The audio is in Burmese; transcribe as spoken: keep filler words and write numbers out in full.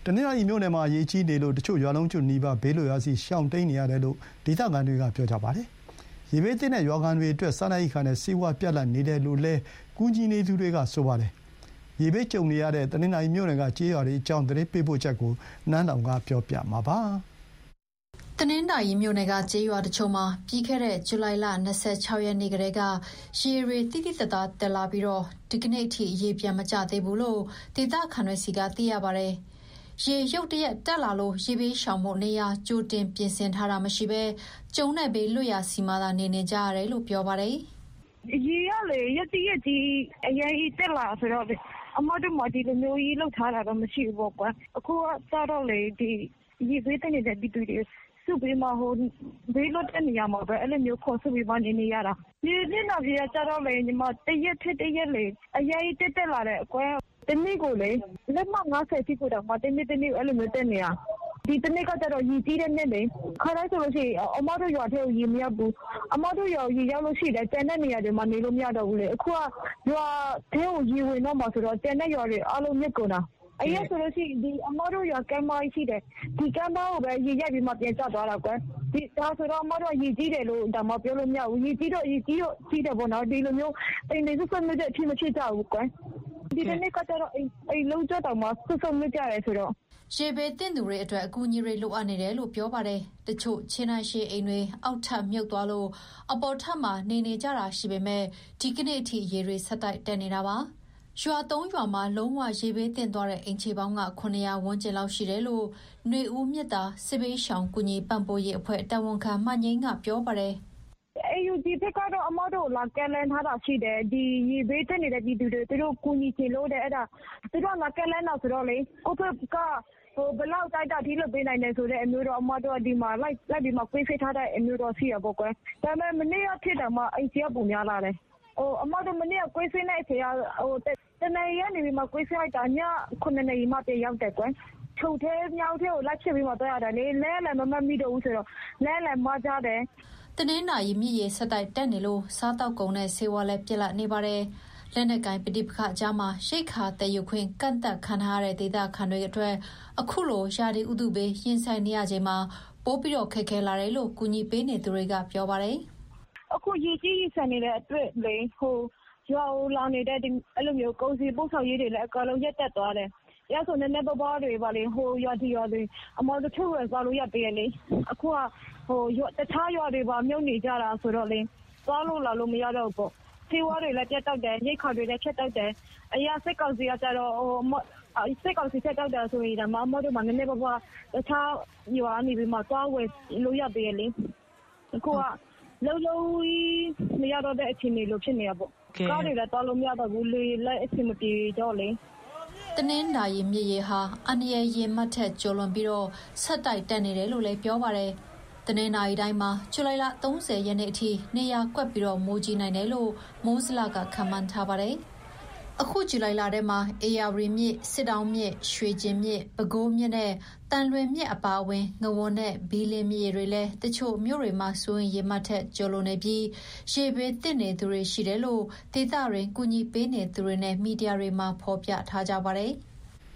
တနင်္လာရီမြို့နယ်မှာရေကြီးနေလို့တချို့ရွာလုံးကျွတ်နီးပါးဘေးလွတ်ရာစီရှောင်တိန်နေရတယ်လို့ဒေသခံတွေကပြောကြပါတယ်။ရေဘေးသင့်တဲ့ရွာခံတွေအတွက်စားနပ်ရိက္ခာနဲ့ဆေးဝါးပြတ်လတ်နေတယ်လို့လည်းကူညီနေသူတွေကဆိုပါတယ်။ရေဘေးကြုံနေရတဲ့တနင်္လာရီမြို့နယ်ကကြေးရွာတွေအကြောင်းသတင်းပေးပို့ချက်ကိုနန်းတောင်ကပြောပြမှာပါ။တနင်္သာရီမြို့နယ်ကကြေးရွာတချို့မှာပြီးခဲ့တဲ့ဇူလိုင်လ၂၆ရက်နေ့ကတည်းကရေတွေတိတိတသားတက်လာပြီးတော့ဒီကနေ့အထိရေပြန်မကျသေးဘူးလို့ဒေသခံတွေစီကသိရပါတယ်။ရေရုတ်တရက်တက်လာလို့ရေဘေးရှောင်ဖို့နေရာကြိုတင်ပြင်ဆင်ထားတာမရှိဘဲကျုံတဲ့ဘေးလွတ်ရာစီမာသာနေနေကြရတယ်လို့ပြောပါတယ်။ရေရလေရက်တိရက်ကြီးအရင်တက်လာဆိုတော့အမတို့မဒီလိုမျိုးကြီးလောက်ထားတာတော့မရှိဘူးပေါ့ကွာ။အခုကစတော့လေဒီရေဘေးတက်နေတဲ့ပြည်သူတွေစုပြီးမှဟိုဘေးလွတ်တဲ့နေရာမှာပဲအဲ့လိုမျိုးခေါ်စုပြီးမှနေနေရတာဒီနေ့တော့ဒီကကြတော့လေညီမတရက်ထက်တရက်လေအရင်တက်တက်လာတဲ့အကွဲတနေ့ကိုလေလက်မငါးဆယ်တိကိုတော့မတနေ့တနေ့အဲ့လိုမျိုးတက်နေရဒီတနေ့ကကြတော့ရည်ကြီးတဲ့နေ့လေခါတိုင်းဆိုလို့ရှိရင်အမတို့ရွာထဲကိုရေမရောက်ဘူးအမတို့ရွာရေရောက်လို့ရှိတယ်တန်တဲ့နေရာတွေမှာနေလို့မရတော့ဘူးလေအခုကရွာထဲကိုရေဝင်တော့မှဆိုတော့တန်တဲ့ရွာတွေအားလုံးမြစ်ကုန်တာအရင်ဆိုလို့ရှိရင်ဒီအမတို့ရွာကမ်းမရှိတယ်ဒီကမ်းမကိုပဲရေရိုက်ပြီးမှပြန်ကျသွားတာကွယ်ဒီဒါဆိုတော့အမတို့ရေကြီးတယ်လို့ဒါမှပြောလို့မရဘူးရေကြီးတော့ရေကြီးတော့ကြီးတယ်ပေါ့နော်ဒီလိုမျိုးအိမ်လေးဆွတ်ဆွတ်တဲ့အဖြစ်မဖြစ်ကြဘူးကွယ်ဒီတနေ့ကကြတော့အိမ်အိမ်လုံးကျတော့မှဆွတ်ဆွတ်မကြရဲဆိုတော့ရေဘေးတင်သူတွေအတွက်အကူအညီတွေလိုအပ်နေတယ်လို့ပြောပါတယ်တချို့ချင်းနိုင်ရှိအိမ်တွေအောက်ထပ်မြုပ်သွားလို့အပေါ်ထပ်မှာနေနေကြတာရှိပေမဲ့ဒီကနေ့အထိရေတွေဆက်တိုက်တက်နေတာပါရွာသုံးရွာမှာလုံးဝရေဘေးတင်သွားတဲ့အိမ်ခြေပေါင်းကခုနှစ်ရာဝန်းကျင်လောက်ရှိတယ်လို့ຫນွေဦးမြစ်တာစစ်ဘေးရှောင်ကူညီပံ့ပိုးရေးအဖွဲ့တာဝန်ခံမှငိမ့်ကပြောပါတယ်အေယူဒီဘက်ကတော့အမတို့လာကဲလန်ထားတာရှိတယ်ဒီရေဘေးတက်နေတဲ့ပြည်သူတွေသူတို့ကူညီချင်လို့တဲ့အဲ့ဒါသူတို့လာကဲလန်တော့ဆိုတော့လေကိုဖက်ကဟိုဘလောက်တိုက်တာဒီလိုပေးနိုင်တယ်ဆိုတဲ့အမျိုးတော်အမတို့ဒီမှာလိုက်လိုက်ပြီးမှပြေးဖေးထားတဲ့အမျိုးတော်ရှိရပေါ့ကွယ်ဒါပေမဲ့မနေ့ကဖြစ်တယ်မှအိမ်ကြီးပုံများလာတယ်ဟိုအမတို့မနေ့ကကွေးဖေးတဲ့အချိန်ဟိုတနေရနေပြီးမှကွေးဖေးလိုက်တာညခုနှစ်နေမှပြေးရောက်တယ်ကွယ်ထုတ်သေးမြောက်သေးကိုလိုက်ဖြစ်ပြီးမှတော့ရတယ်လေလဲလဲမမမိတော့ဘူးဆိုတော့လဲလဲမကြတယ်တနင်္လာရီမြစ်ရေဆက်တိုက်တက်နေလို့စားတောက်ကုန်တဲ့ဆေးဝါးလည်းပြစ်လက်နေပါတယ်လက်နက်ကိုင်ပဋိပက္ခအကြားမှာရိတ်ခါတည်ယူခွင့်ကန့်သက်ခံထားရတဲ့ဒေသခံတွေအတွက်အခုလိုရာသီဥတုဘေးရင်ဆိုင်နေရချိန်မှာပိုးပြီးတော့ခက်ခဲလာတယ်လို့ကူညီပေးနေသူတွေကပြောပါတယ်အခုရေကြီးရေဆန်နေတဲ့အတွက်လေဟိုရွာဦးလောင်နေတဲ့ဒီအဲ့လိုမျိုးကုန်စည်ပို့ဆောင်ရေးတွေလည်းအကလုံးရက်တက်သွားတယ်ရဆိုနေနေပပတွေပါလေဟိုရွာတီရွာတွေအမောတို့ထုတ်ရသွားလို့ရပေးရလေအခုကဟိုရွာတခြားရွာတွေပါမြုပ်နေကြတာဆိုတော့လေသွားလို့လာလို့မရတော့ဘူးဆေးဝါးတွေလည်းပြတ်တောက်တယ်ရိတ်ခါတွေလည်းဖြတ်တောက်တယ်အရာစိတ်ကောက်စီကကြတော့ဟိုစိတ်ကောက်စီဖြတ်တောက်တယ်ဆိုရင်ဒါမှမဟုတ်မှနည်းနည်းပါးပါးတခြားရွာနေပြီးမှသွားဝယ်လို့ရသေးလေအခုကလုံးလုံးမရတော့တဲ့အချိန်တွေလိုဖြစ်နေရပေါ့ကားတွေလည်းသွားလို့မရတော့ဘူးလေလက်အချိန်မပြေတော့လေတနင်္လာရီမြစ်ရေဟာအနည်းရင်မှတ်ထက်ကျော်လွန်ပြီးတော့ဆက်တိုက်တက်နေတယ်လို့လည်းပြောပါတယ်တနင်္လာရီတိုင်းမှာဇူလိုင်လ၃၀ရက်နေ့အထိနေရာကွက်ပြီးတော့မိုးကြီးနိုင်တယ်လို့မိုးစလကခန့်မှန်းထားပါတယ်အခုဇူလိုင်လထဲမှာအေယာဝတီမြစ်စစ်တောင်းမြစ်ရွှေကျင်မြစ်ပဲခူးမြစ်နဲ့တန်လွင်မြစ်အပါအဝင်ငဝွန်နဲ့ဘီလင်းမြစ်တွေလည်းတချို့မြို့တွေမှာစိုးရင်ရေမှတ်ထက်ကျော်လွန်နေပြီးရေဘေးတက်နေသူတွေရှိတယ်လို့ဒေသတွင်ကူညီပေးနေသူတွေနဲ့မီဒီယာတွေမှာဖော်ပြထားကြပါတယ်။